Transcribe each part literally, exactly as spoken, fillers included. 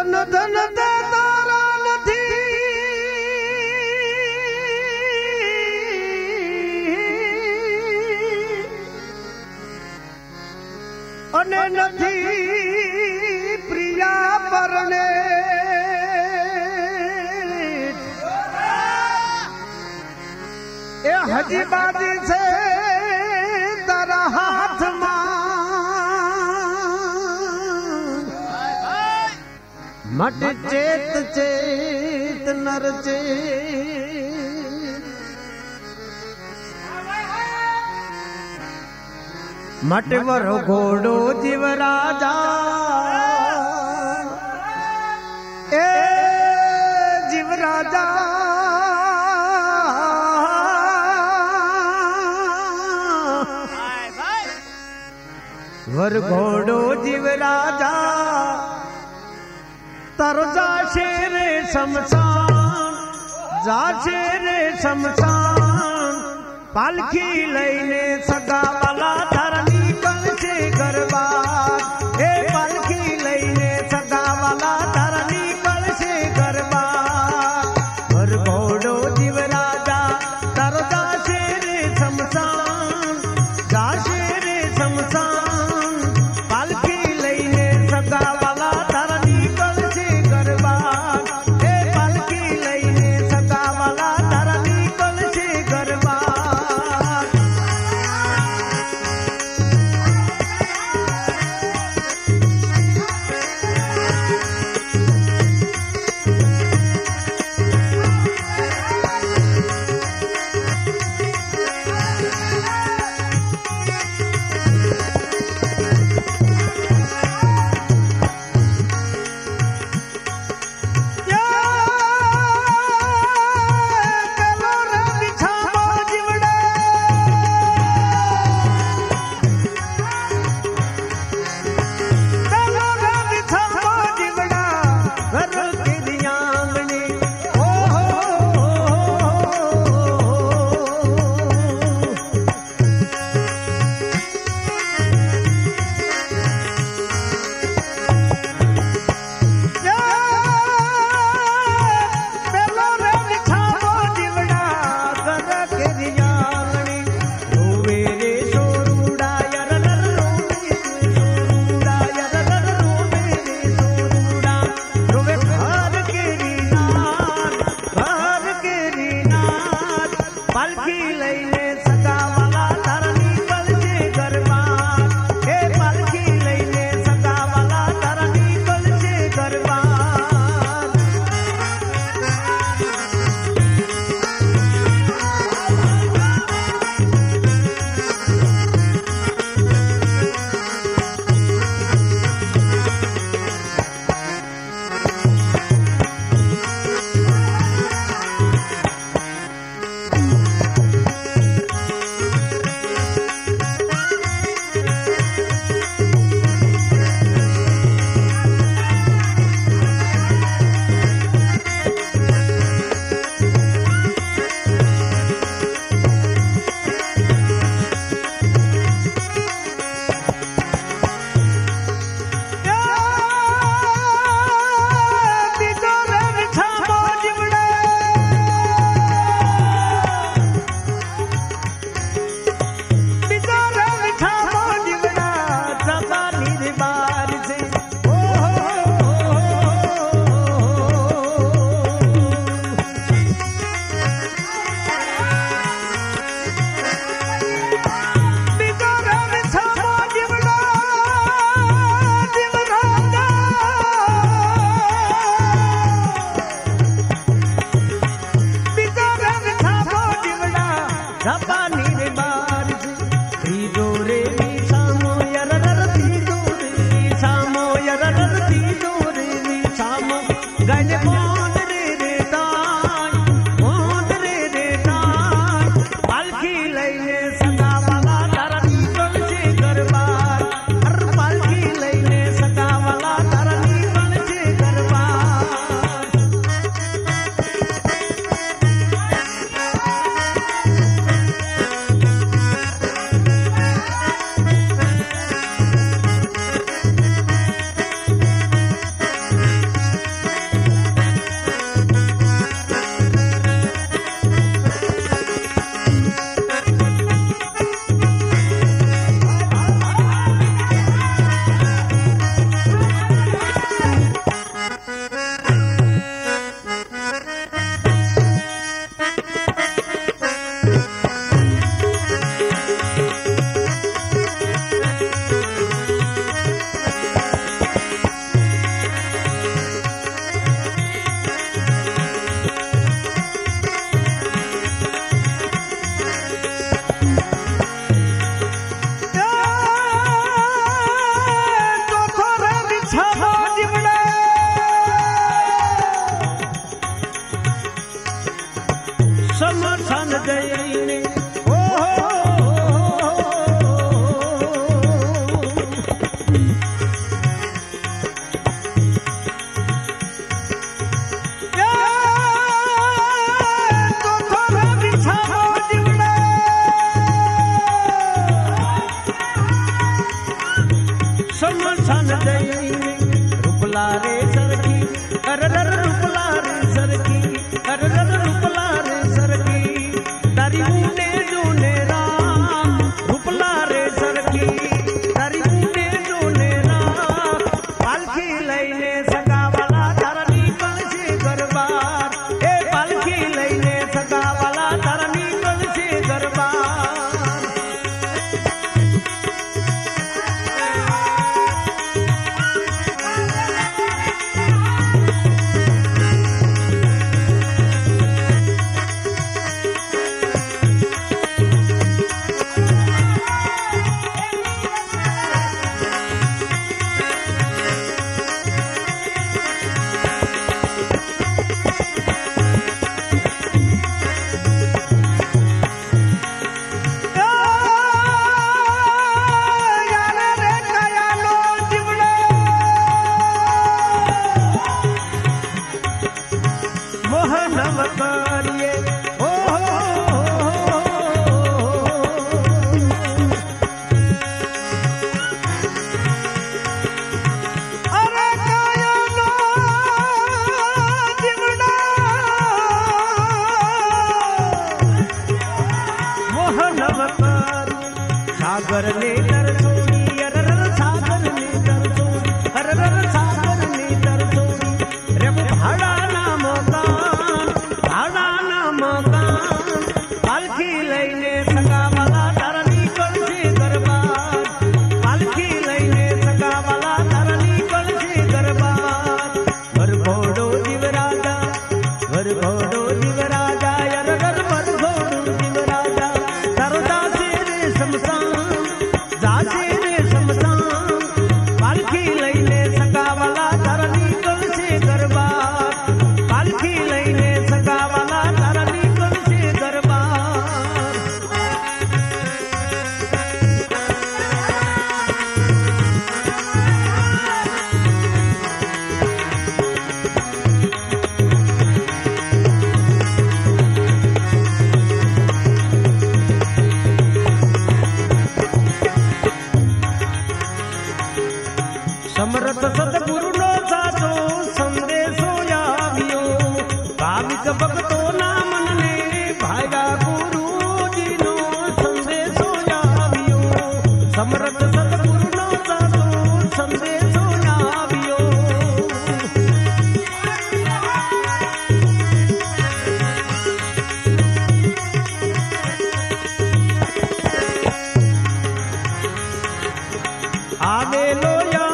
ધન ધન તે તારા નથી અને નથી પ્રિયા પરને એ હજી બાજી છે તારા હાથમાં મટ ચેત ચેત નર ચેત મટવર ઘોડો જીવ રાજા એ જીવ રાજા વર ઘોડો જીવ રાજા તર જાશે રે શમશાન જાશે રે શમશાન પાલખી લઈને સગાવાલા ધરની કળશે ગરબા એ પાલખી લઈને સગાવાલા ધરની કળશે ગરબા વર ઘોડો જીવ રાજા તર જાશે રે શમશાન જાશે રે શમશાન પાલખી લઈને સગાવાલા ધરની કળશે ગરબા એ પાલખી લઈને સગાવાલા ધરની કળશે ગરબા बिछावो जीवड़ा समर्थन दईने रुपला रे सरकी अरे रुपला रे सरकी अरे रुपला रे सरकी तारी मुंडे जोने राम रुपला रे सरकी तारी मुंडे जोने राम पालखी लईने सगावाला तारा निकल से दरबार ए पालखी लईने सगावाला तारा निकल से दरबार सागर ने दर सोनी अरर सागर ने दर सोनी अरर सागर ने दर सोनी रे भाड़ा ना मकान भाड़ा ना मकान पालखी लईने सगावाला तारा निकल से दरबार पालखी लईने सगावाला तारा निकल से दरबार वर घोड़ो जीवराजा वर घोड़ो जीवराजा अरर वर घोड़ो जीवराजा सरदा से रे समसान जाजे रे समसान पालखी लईने सगावाला तारा निकल से दरबार पालखी लईने सगावाला तारा निकल से दरबार समर्थ सतगुरु नो साचो संदेशो आव्यो भाविक भक्तो ना मन ने भाया गुरु जी नो संदेशो आव्यो समर्थ सतगुरु नो साचो संदेशो आव्यो आवेलो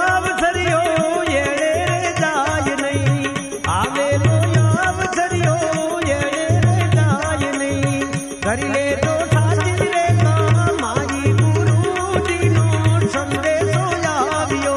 करी ले तो साजी रे का माई गुरु जी नो संदेशो आव्यो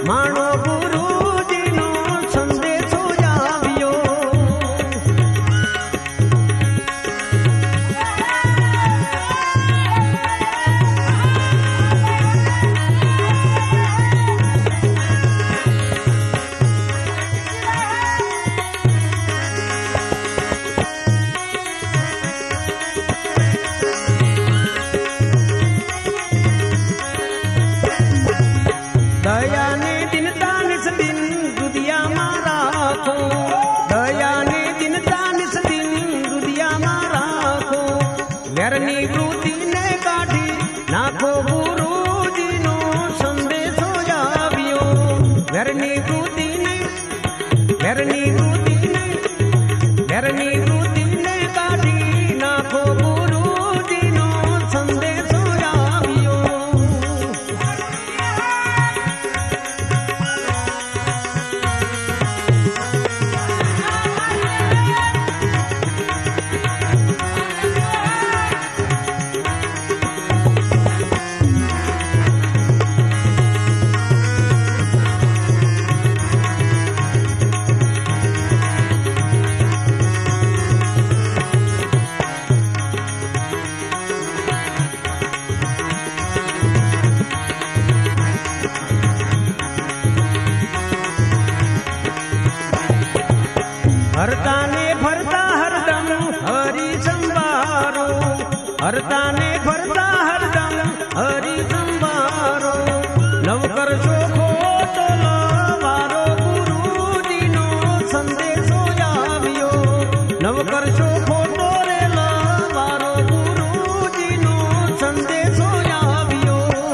मानो गुरुजीनो संदेशो जावियो। दया ने दिनता निस दिन दुदिया में राखो, दया ने दिनता निस दिन दुदिया में राखो। वेरनी वृत्ति ने काढ़ी नाखो गुरुजीनो संदेशो जावियो। वेरनी वृत्ति ने वेरनी वृत्ति ने वेरनी वृत्ति ने काढ़ी नाखो गुरुजीनो संदेशो जावियो। हरता ने भरता हरदम हरि संवारो, हरता ने भरता हरदम हरि संवारो। नवकर शोभो तो लवारो गुरुजीनो संदेशो जावियो। नवकर शोभो तो रे लवारो गुरुजीनो संदेशो जावियो।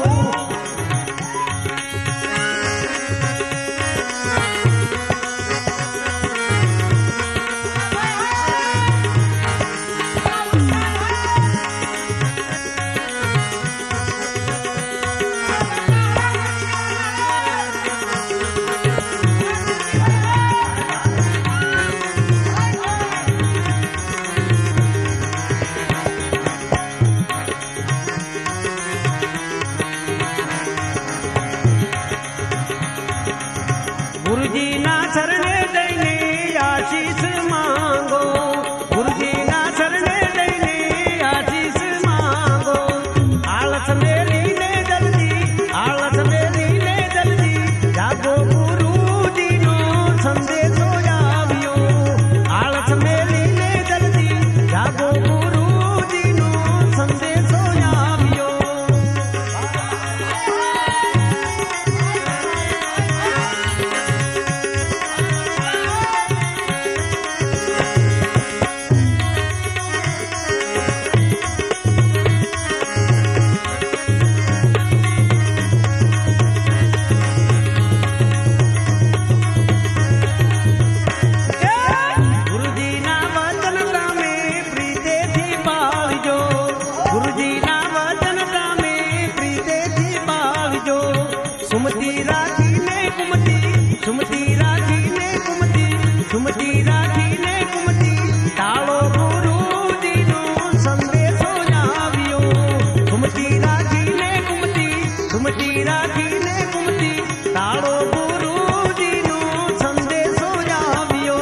गुरुजी ना शरणे जईने आशीष मांगो, गुरुजी ना शरणे जईने आशीष मांगो। आलस मेलीने जल्दी, आलस मेलीने जल्दी जागो गुरुजीनो संदेशो जावियो। आलस मेलीने जल्दी जागो गुरुजीनो संदेशो जावियो। सुमति राखी ने कुमति, सुमति राखी ने कुमति, सुमति राखी ने कुमति। तालो गुरुजीनो संदेशो जावियो। सुमति राखी ने कुमति, सुमति राखी ने कुमति। तालो गुरुजीनो संदेशो जावियो।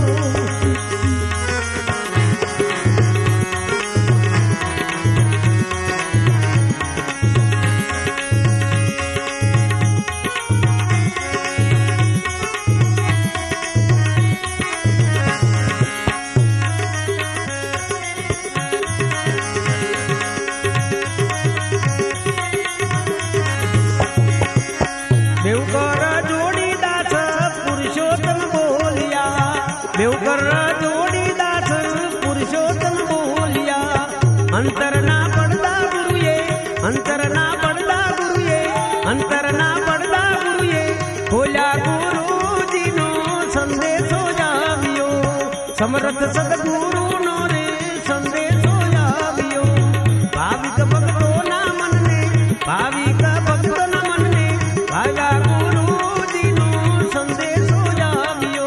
बेवकर जोड़ी दास पुरुषोत्तम बोलिया, बेवकर जोड़ी दास पुरुषोत्तम बोलिया। अंतर ना पड़दा गुरुए, अंतर ना पड़दा गुरुए, अंतर ना पड़दा गुरुए। बोला गुरुजीनो संदेशो जावियो। समर्थ सद्गुरु नो रे संदेशो जावियो। भाविक भक्तो ना मन ने, भाविक भक्तो ना मन ने भागा गुरुजीनो संदेशो जावियो।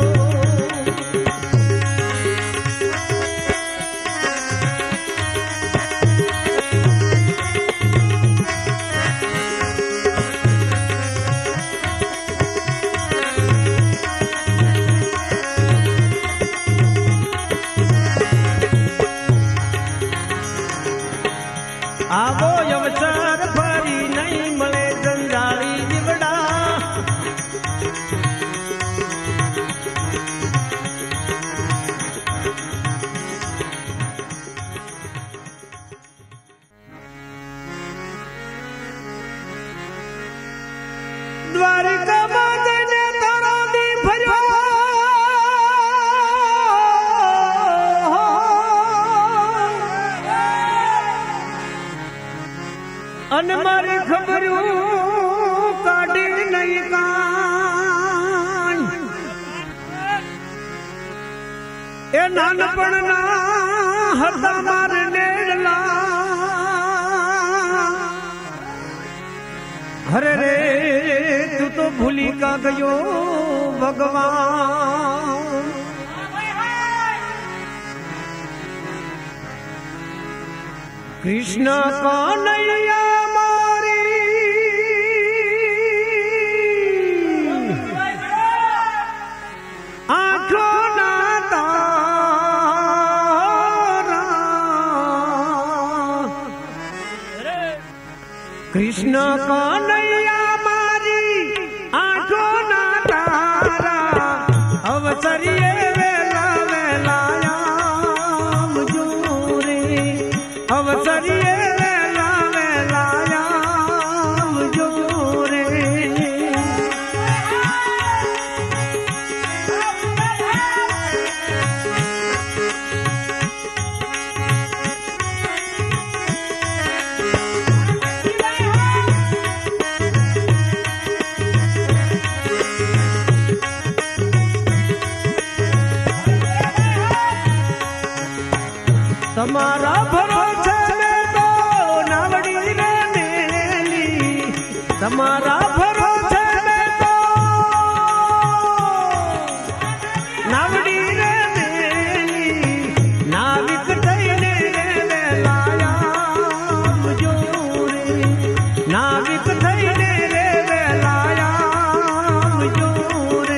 એ નાનપણના હતા મારે નેડલા હરે રે તું તો ભૂલી કા ગયો ભગવાન કૃષ્ણ કનૈયા મારી આંખો ના તારા કૃષ્ણ કનૈયા મારી આંખો ના તારા અવસરીએ વેલા વેલાયા મજૂરે અવસરીએ વેલા વેલાયા મજૂરે તમારા ભરોસે મેં તો નાવડી રે મેલી તમારા ભરોસે મેં તો નાવડી રે મેલી નાવિક થઈને રે વેલાયા મજૂરે નાવિક થઈને રે વેલાયા મજૂરે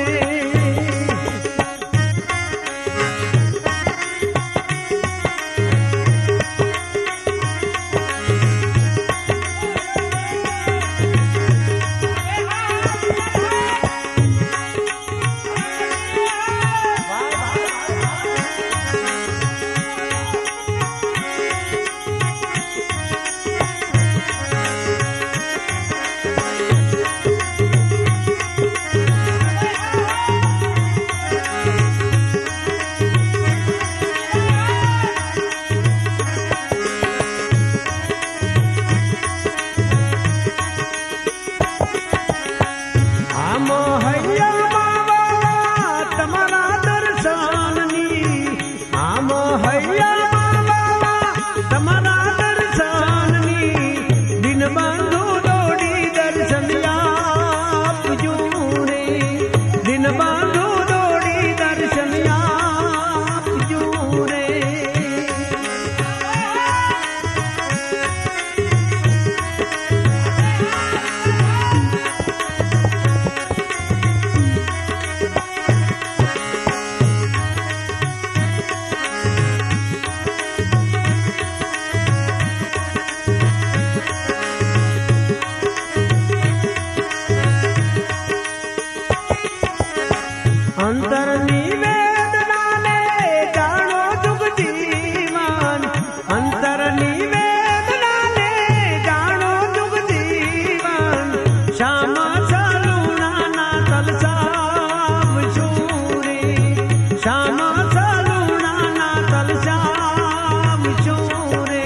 અંતરની વેદનાને જાણો જુગ જીવન અંતરની વેદનાને જાણો જુગ જીવન શ્યામ સલુણાના તલસામ શૂરે શ્યામ સલુણાના તલસામ શૂરે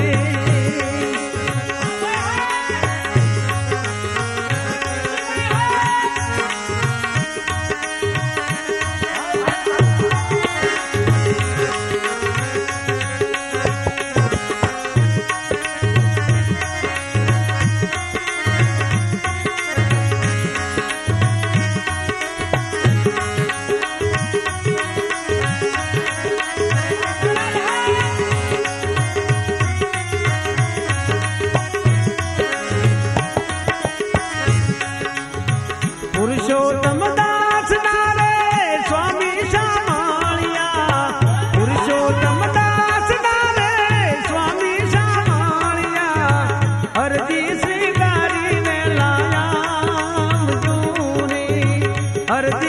પુરુષોત્તમ દાસ નારે સ્વામી શામાળિયા પુરુષોત્તમ દાસ નારે સ્વામી શામાળિયા અરજી સ્વીકારી વેલાયા મજૂરે અરજી